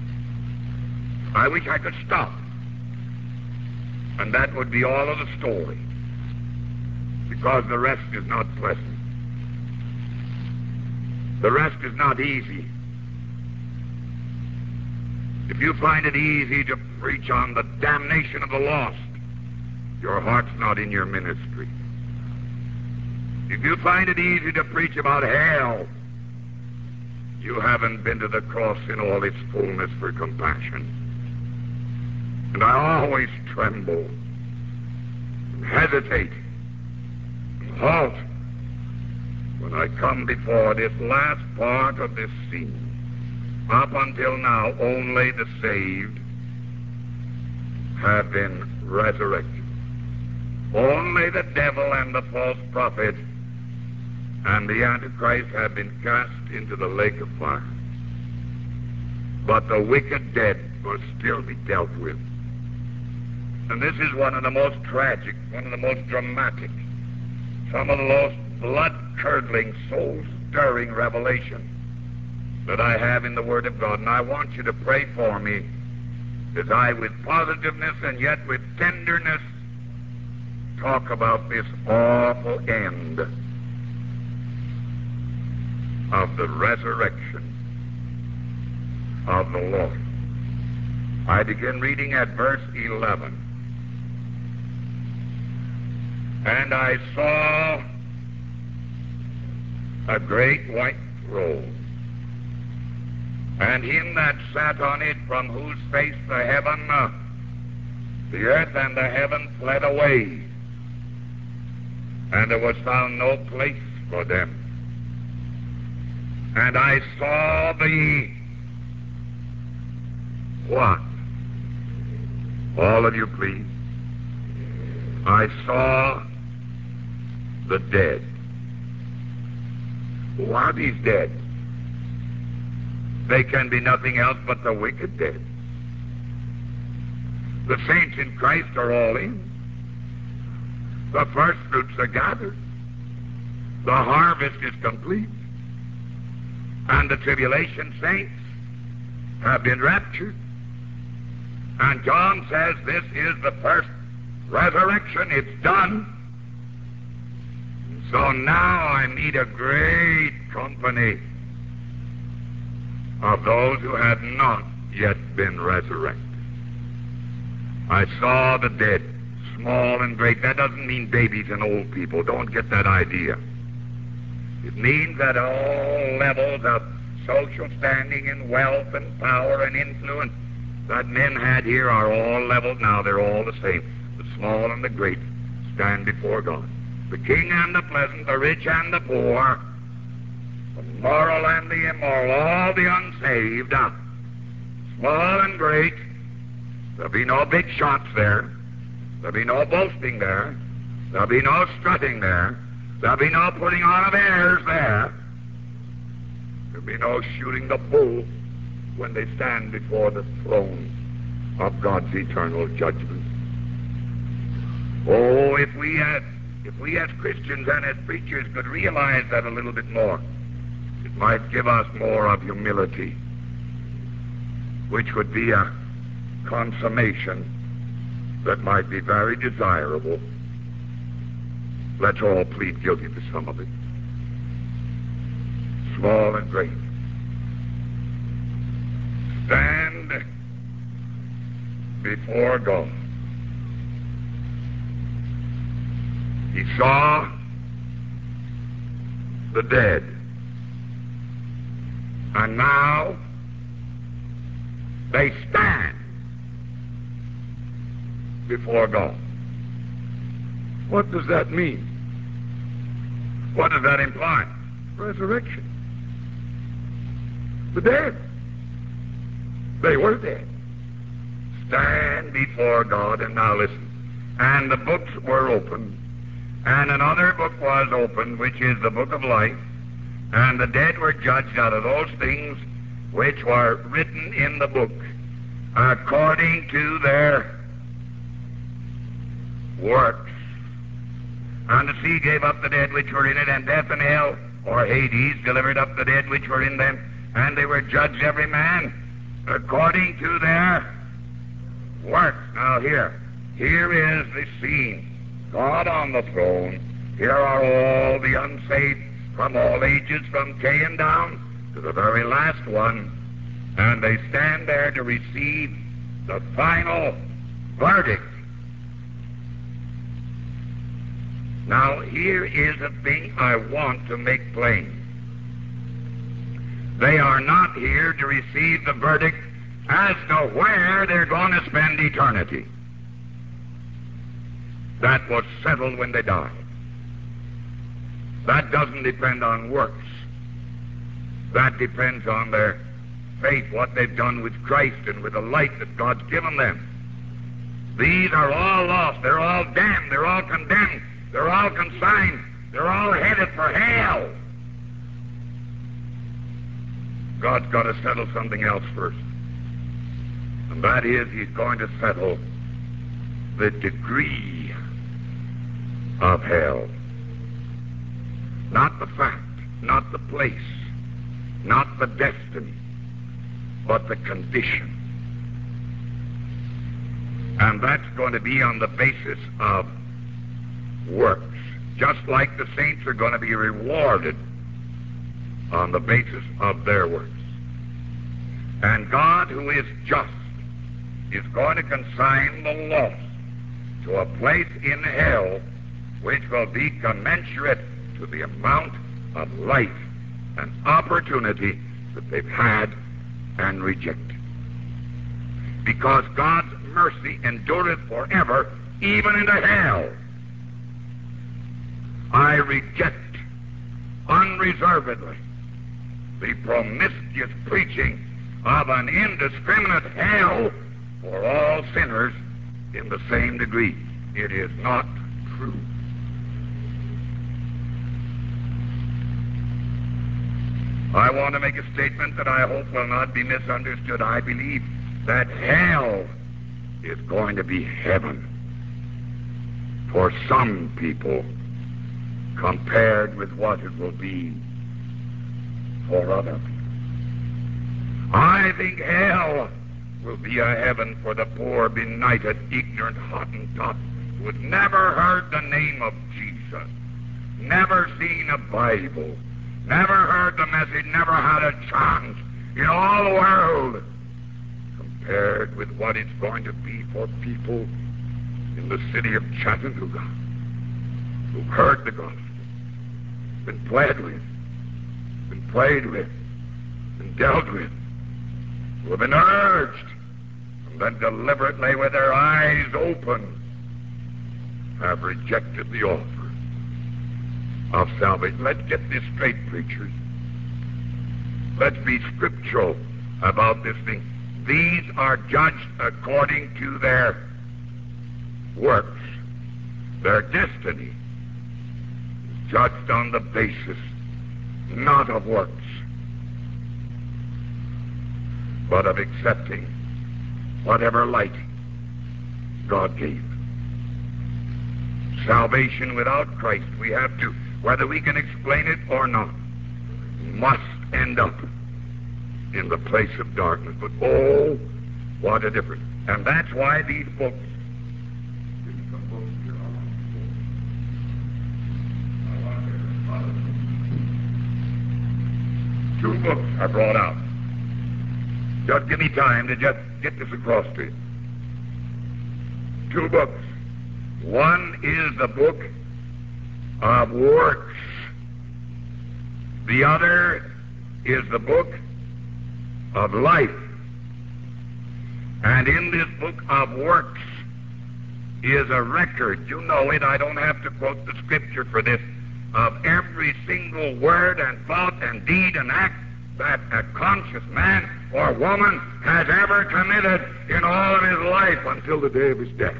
I wish I could stop, and that would be all of the story, because the rest is not pleasant. The rest is not easy. If you find it easy to preach on the damnation of the lost, your heart's not in your ministry. If you find it easy to preach about hell, you haven't been to the cross in all its fullness for compassion. And I always tremble and hesitate and halt when I come before this last part of this scene. Up until now, only the saved have been resurrected. Only the devil and the false prophet and the Antichrist have been cast into the lake of fire. But the wicked dead must still be dealt with. And this is one of the most tragic, one of the most dramatic, some of the most blood-curdling, soul-stirring revelation that I have in the Word of God. And I want you to pray for me as I, with positiveness and yet with tenderness, talk about this awful end of the resurrection of the Lord. I begin reading at verse 11. And I saw a great white throne, and him that sat on it, from whose face the earth and the heaven fled away, and there was found no place for them. And I saw the what? All of you, please. I saw the dead. Who are these dead? They can be nothing else but the wicked dead. The saints in Christ are all in. The first fruits are gathered. The harvest is complete. And the tribulation saints have been raptured. And John says this is the first resurrection. It's done. So now I meet a great company of those who had not yet been resurrected. I saw the dead, small and great. That doesn't mean babies and old people. Don't get that idea. It means that all levels of social standing and wealth and power and influence that men had here are all leveled now. They're all the same. The small and the great stand before God. The king and the pleasant, the rich and the poor, the moral and the immoral, all the unsaved, small and great. There'll be no big shots there. There'll be no boasting there. There'll be no strutting there. There'll be no putting on of airs there. There'll be no shooting the bull when they stand before the throne of God's eternal judgment. Oh, if we as Christians and as preachers could realize that a little bit more, it might give us more of humility, which would be a consummation that might be very desirable. Let's all plead guilty to some of it. Small and great. Stand before God. He saw the dead. And now they stand before God. What does that mean? What does that imply? Resurrection. The dead. They were dead. Stand before God, and now listen. And the books were opened, and another book was opened, which is the book of life, and the dead were judged out of those things which were written in the book, according to their works. And the sea gave up the dead which were in it, and death and hell, or Hades, delivered up the dead which were in them, and they were judged every man according to their works. Now here is the scene. God on the throne. Here are all the unsaved from all ages, from Cain down to the very last one, and they stand there to receive the final verdict. Now, here is a thing I want to make plain. They are not here to receive the verdict as to where they're going to spend eternity. That was settled when they died. That doesn't depend on works. That depends on their faith, what they've done with Christ and with the light that God's given them. These are all lost. They're all damned. They're all condemned. They're all consigned. They're all headed for hell. God's got to settle something else first. And that is, He's going to settle the degree of hell. Not the fact, not the place, not the destiny, but the condition. And that's going to be on the basis of works, just like the saints are going to be rewarded on the basis of their works. And God, who is just, is going to consign the lost to a place in hell which will be commensurate to the amount of life and opportunity that they've had and rejected. Because God's mercy endureth forever, even into hell. I reject unreservedly the promiscuous preaching of an indiscriminate hell for all sinners in the same degree. It is not true. I want to make a statement that I hope will not be misunderstood. I believe that hell is going to be heaven for some people compared with what it will be for other people. I think hell will be a heaven for the poor, benighted, ignorant Hottentot who has never heard the name of Jesus, never seen a Bible, never heard the message, never had a chance in all the world, compared with what it's going to be for people in the city of Chattanooga who've heard the gospel, been pled with, been prayed with, been dealt with, who have been urged, and then deliberately with their eyes open have rejected the offer of salvation. Let's get this straight, preachers. Let's be scriptural about this thing. These are judged according to their works. Their destiny is judged on the basis not of works, but of accepting whatever light God gave. Salvation without Christ, we have to, whether we can explain it or not, must end up in the place of darkness. But oh, what a difference. And that's why these books, two books are brought out. Just give me time to just get this across to you. Two books. One is the book of works. The other is the book of life. And in this book of works is a record, you know it, I don't have to quote the scripture for this, of every single word and thought and deed and act that a conscious man or woman has ever committed in all of his life until the day of his death.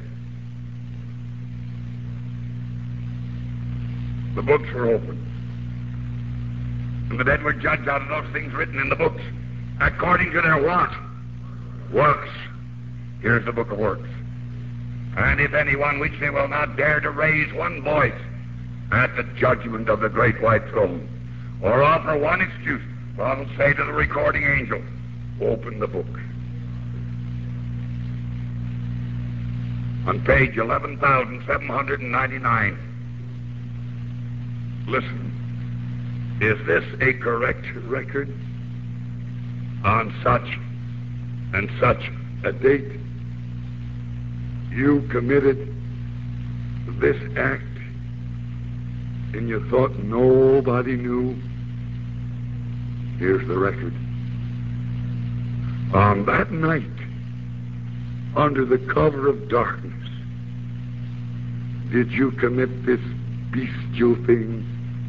The books were opened, and the dead were judged out of those things written in the books according to their what? Works. Here's the book of works. And if anyone which they will not dare to raise one voice at the judgment of the great white throne, or offer one excuse, God will say to the recording angel, open the book. On page 11,799, listen, is this a correct record on such and such a date? You committed this act and you thought nobody knew. Here's the record. On that night, under the cover of darkness, did you commit this bestial thing?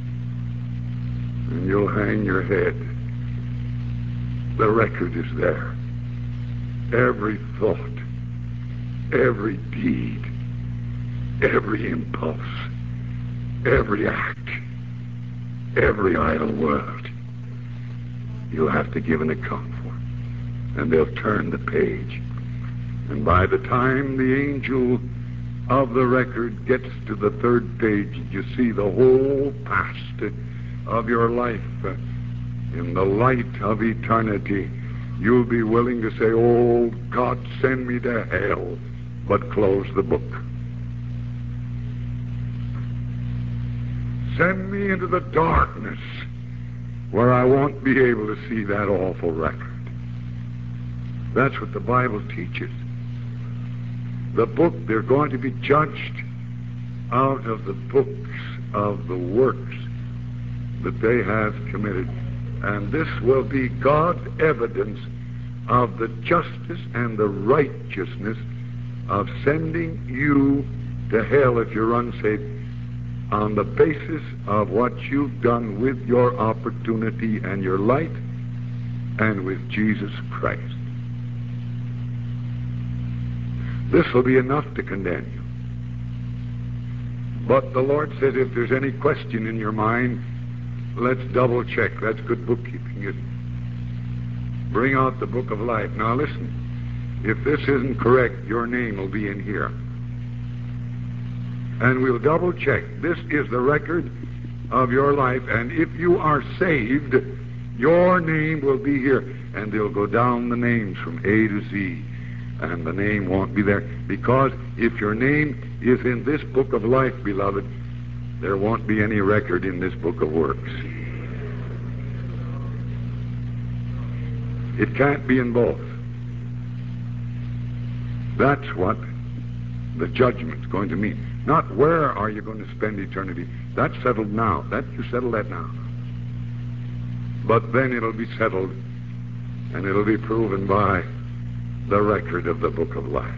And you'll hang your head. The record is there. Every thought, every deed, every impulse, every act, every idle word, you'll have to give an account for. And they'll turn the page. And by the time the angel of the record gets to the third page, you see the whole past of your life in the light of eternity, you'll be willing to say, oh, God, send me to hell, but close the book. Send me into the darkness where I won't be able to see that awful record. That's what the Bible teaches. The book, they're going to be judged out of the books of the works that they have committed. And this will be God's evidence of the justice and the righteousness of sending you to hell if you're unsaved on the basis of what you've done with your opportunity and your light and with Jesus Christ. This will be enough to condemn you. But the Lord says if there's any question in your mind, let's double check. That's good bookkeeping, isn't it? Bring out the book of life. Now listen, if this isn't correct, your name will be in here. And we'll double check. This is the record of your life, and if you are saved, your name will be here. And they'll go down the names from A to Z, and the name won't be there. Because if your name is in this book of life, beloved, there won't be any record in this book of works. It can't be in both. That's what the judgment's going to mean. Not where are you going to spend eternity. That's settled now. You settle that now. But then it'll be settled, and it'll be proven by the record of the book of life.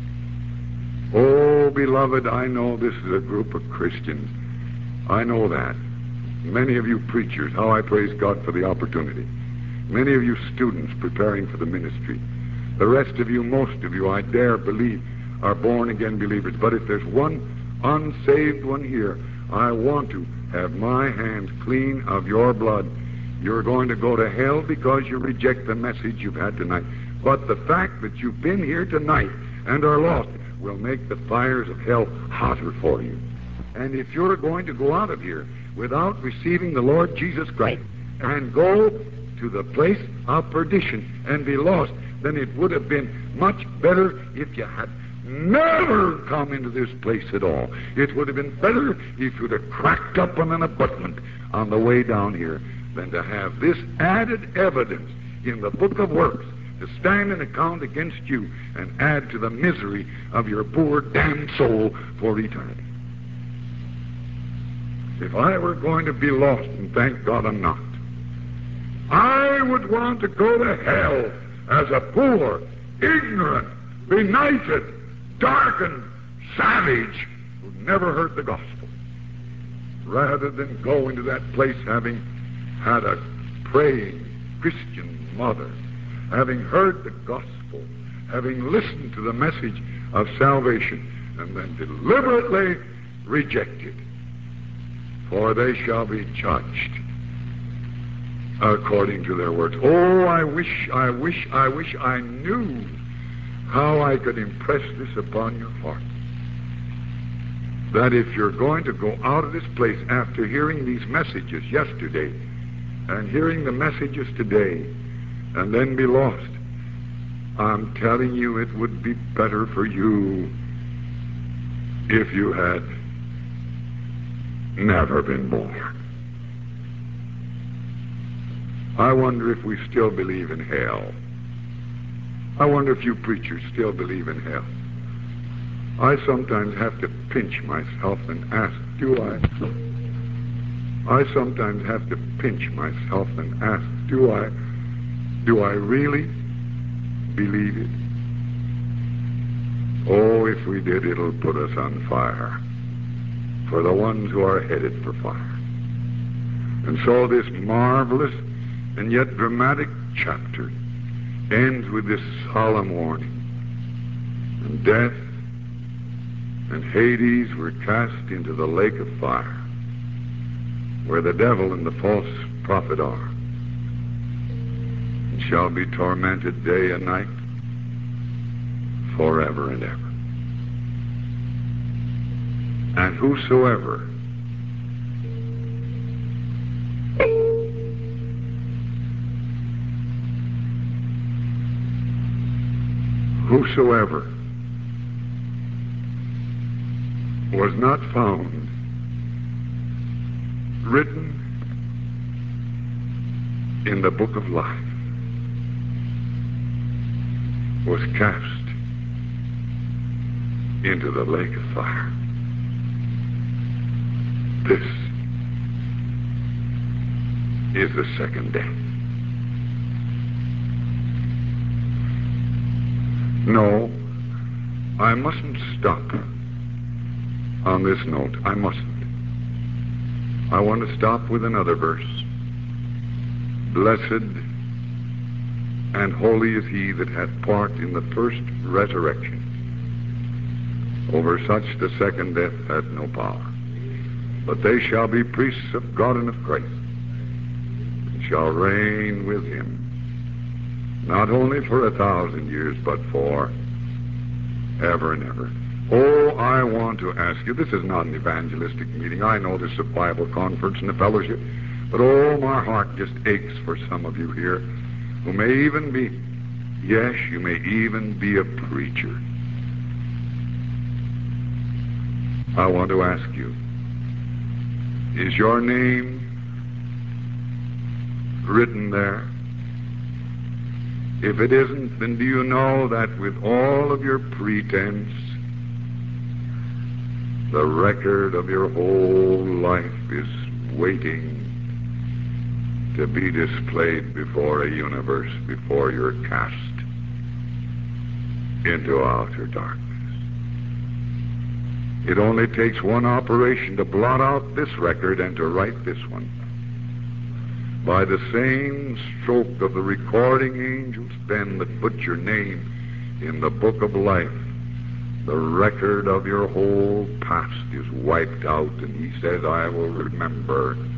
Oh, beloved, I know this is a group of Christians. I know that. Many of you preachers, how I praise God for the opportunity. Many of you students preparing for the ministry. The rest of you, most of you, I dare believe, are born-again believers. But if there's one unsaved one here, I want to have my hands clean of your blood. You're going to go to hell because you reject the message you've had tonight. But the fact that you've been here tonight and are lost will make the fires of hell hotter for you. And if you're going to go out of here without receiving the Lord Jesus Christ and go to the place of perdition and be lost, then it would have been much better if you had never come into this place at all. It would have been better if you'd have cracked up on an abutment on the way down here than to have this added evidence in the book of works to stand an account against you and add to the misery of your poor damned soul for eternity. If I were going to be lost, and thank God I'm not, I would want to go to hell as a poor, ignorant, benighted, darkened savage who never heard the gospel, rather than go into that place having had a praying Christian mother, having heard the gospel, having listened to the message of salvation, and then deliberately reject it. For they shall be judged according to their works. Oh, I wish I knew how I could impress this upon your heart. That if you're going to go out of this place after hearing these messages yesterday and hearing the messages today and then be lost, I'm telling you it would be better for you if you had never been born. I wonder if we still believe in hell. I wonder if you preachers still believe in hell. I sometimes have to pinch myself and ask, do I? I sometimes have to pinch myself and ask, do I really believe it? Oh, if we did, it'll put us on fire for the ones who are headed for fire. And so this marvelous and yet dramatic chapter ends with this solemn warning. And death and Hades were cast into the lake of fire, where the devil and the false prophet are, and shall be tormented day and night forever and ever. And whosoever was not found written in the book of life was cast into the lake of fire. This is the second death. No, I mustn't stop on this note. I mustn't. I want to stop with another verse. Blessed and holy is he that hath part in the first resurrection. Over such the second death hath no power. But they shall be priests of God and of Christ, and shall reign with him, not only for 1,000 years, but for ever and ever. Oh, I want to ask you, this is not an evangelistic meeting. I know this is a Bible conference and a fellowship, but oh, my heart just aches for some of you here who may even be, yes, you may even be a preacher. I want to ask you, is your name written there? If it isn't, then do you know that with all of your pretense, the record of your whole life is waiting to be displayed before a universe, before you're cast into outer darkness? It only takes one operation to blot out this record and to write this one. By the same stroke of the recording angel's pen that put your name in the book of life, the record of your whole past is wiped out, and he says, I will remember